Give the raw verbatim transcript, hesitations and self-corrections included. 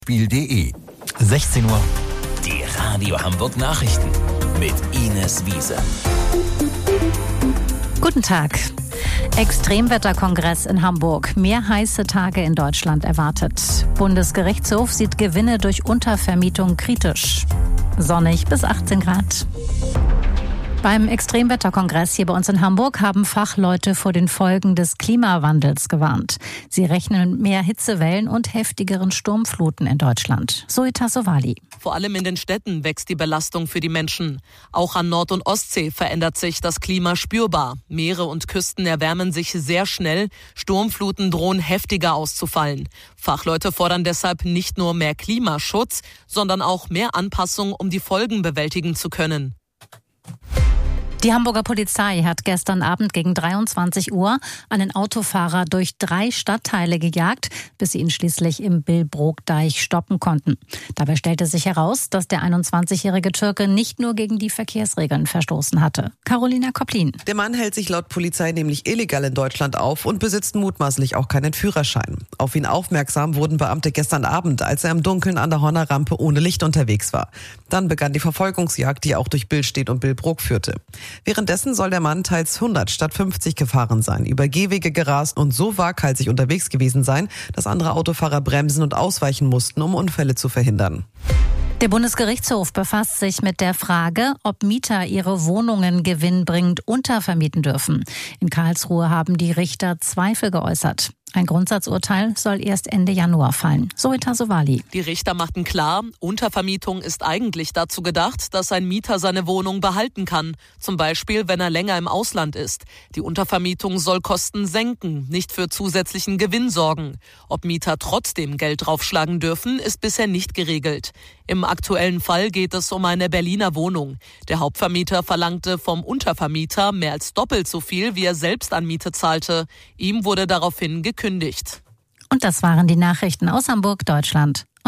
Spiel punkt de. sechzehn Uhr. Die Radio Hamburg Nachrichten mit Ines Wiese. Guten Tag. Extremwetterkongress in Hamburg. Mehr heiße Tage in Deutschland erwartet. Bundesgerichtshof sieht Gewinne durch Untervermietung kritisch. Sonnig bis achtzehn Grad. Beim Extremwetterkongress hier bei uns in Hamburg haben Fachleute vor den Folgen des Klimawandels gewarnt. Sie rechnen mit mehr Hitzewellen und heftigeren Sturmfluten in Deutschland. Zoita Sowali. Vor allem in den Städten wächst die Belastung für die Menschen. Auch an Nord- und Ostsee verändert sich das Klima spürbar. Meere und Küsten erwärmen sich sehr schnell. Sturmfluten drohen heftiger auszufallen. Fachleute fordern deshalb nicht nur mehr Klimaschutz, sondern auch mehr Anpassung, um die Folgen bewältigen zu können. Die Hamburger Polizei hat gestern Abend gegen dreiundzwanzig Uhr einen Autofahrer durch drei Stadtteile gejagt, bis sie ihn schließlich im Billbrookdeich stoppen konnten. Dabei stellte sich heraus, dass der einundzwanzigjährige Türke nicht nur gegen die Verkehrsregeln verstoßen hatte. Carolina Koplin. Der Mann hält sich laut Polizei nämlich illegal in Deutschland auf und besitzt mutmaßlich auch keinen Führerschein. Auf ihn aufmerksam wurden Beamte gestern Abend, als er im Dunkeln an der Horner Rampe ohne Licht unterwegs war. Dann begann die Verfolgungsjagd, die auch durch Billstedt und Billbrook führte. Währenddessen soll der Mann teils hundert statt fünfzig gefahren sein, über Gehwege gerast und so waghalsig unterwegs gewesen sein, dass andere Autofahrer bremsen und ausweichen mussten, um Unfälle zu verhindern. Der Bundesgerichtshof befasst sich mit der Frage, ob Mieter ihre Wohnungen gewinnbringend untervermieten dürfen. In Karlsruhe haben die Richter Zweifel geäußert. Ein Grundsatzurteil soll erst Ende Januar fallen. Zoita Sowali. Die Richter machten klar, Untervermietung ist eigentlich dazu gedacht, dass ein Mieter seine Wohnung behalten kann. Zum Beispiel, wenn er länger im Ausland ist. Die Untervermietung soll Kosten senken, nicht für zusätzlichen Gewinn sorgen. Ob Mieter trotzdem Geld draufschlagen dürfen, ist bisher nicht geregelt. Im aktuellen Fall geht es um eine Berliner Wohnung. Der Hauptvermieter verlangte vom Untervermieter mehr als doppelt so viel, wie er selbst an Miete zahlte. Ihm wurde daraufhin gekündigt. Und das waren die Nachrichten aus Hamburg, Deutschland.